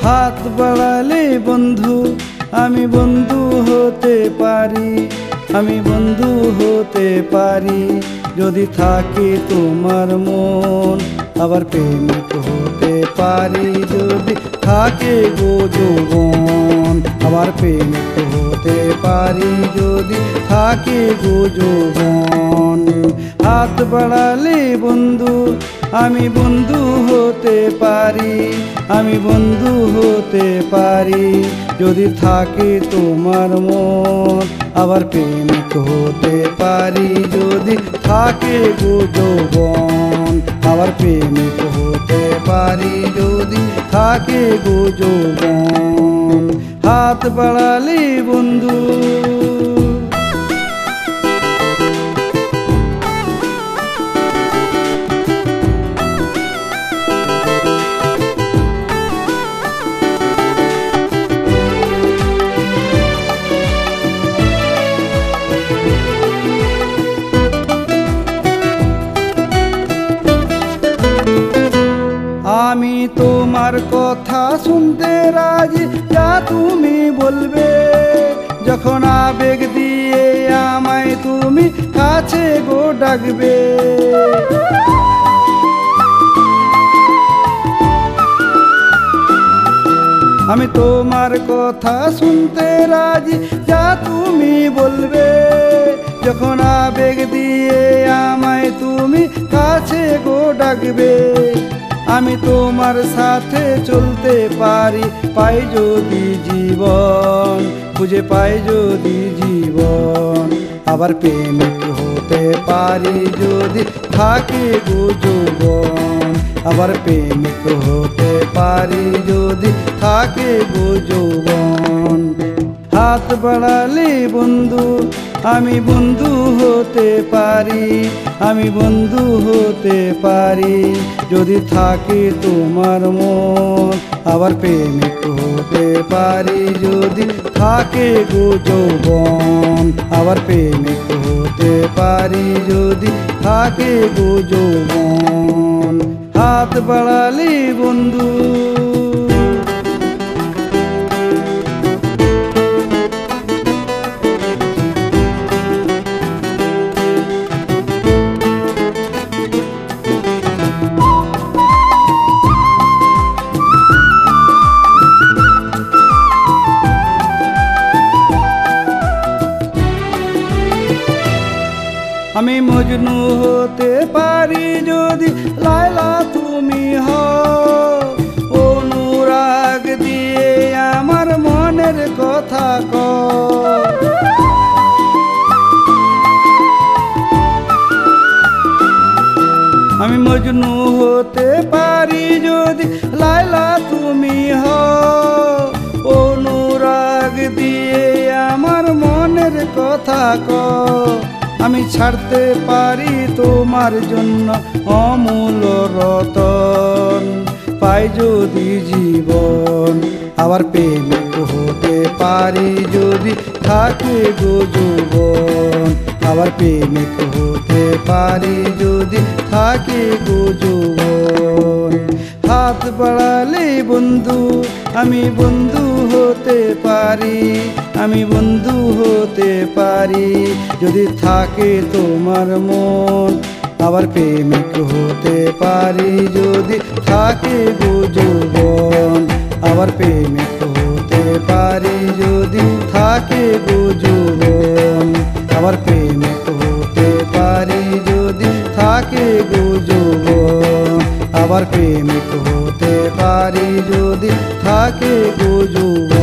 হাত বাড়ালে বন্ধু আমি বন্ধু হতে পারি, আমি বন্ধু হতে পারি। যদি থাকে তোমার মন আবার প্রেমিক হতে পারি, যদি থাকে গো যৌবন আবার প্রেমিক হতে পারি, যদি থাকে গো যৌবন। হাত বাড়ালে বন্ধু আমি বন্ধু হতে পারি, আমি বন্ধু হতে পারি। যদি থাকে তোমার মন আবার প্রেমিক হতে পারি, যদি থাকে গো যৌবন আবার প্রেমিক হতে পারি, যদি থাকে গো যৌবন। হাত বাড়ালে বন্ধু আমি তোমার কথা শুনতে রাজি, যা তুমি বলবে। যখন আবেগ দিয়ে আমায় তুমি কাছে গো ডাকবে, আমি তোমার কথা শুনতে রাজি, যা তুমি বলবে। যখন আবেগ দিয়ে আমায় তুমি কাছে গো ডাকবে, আমি তোমার সাথে চলতে পারি। পাই যদি জীবন, খুঁজে পাই যদি জীবন আবার প্রেমিক হতে পারি, যদি থাকে গো যৌবন আবার প্রেমিক হতে পারি, যদি থাকে গো যৌবন। হাত বাড়ালে বন্ধু আমি বন্ধু হতে পারি, আমি বন্ধু হতে পারি। যদি থাকে তোমার মন আবার প্রেমিক হতে পারি, যদি থাকে গো যৌবন আবার প্রেমিক হতে পারি, যদি থাকে গো যৌবন। হাত বাড়ালে বন্ধু আমি মজনু হতে পারি, যদি লায়লা তুমি হও। অনুরাগ দিয়ে আমার মনের কথা কও। আমি মজনু হতে পারি, যদি লায়লা তুমি হও। অনুরাগ দিয়ে আমার মনের কথা কও। আমি ছাড়তে পারি তোমার জন্য অমূল্য রতন, পাই যদি জীবন আবার প্রেমিক হতে পারি, যদি থাকে গো যৌবন আবার প্রেমিক হতে পারি, যদি থাকে গো যৌবন। হাত বাড়ালে বন্ধু আমি বন্ধু হতে পারি, আমি বন্ধু হতে পারি। যদি থাকে তোমার মন আবার প্রেমিক হতে পারি, যদি থাকে গো যৌবন আবার প্রেমিক হতে পারি, যদি থাকে গো যৌবন আবার প্রেমিক হতে পারি, যদি থাকে গো যৌবন আবার প্রেমিক হতে পারি, যদি থাকে গো যৌবন।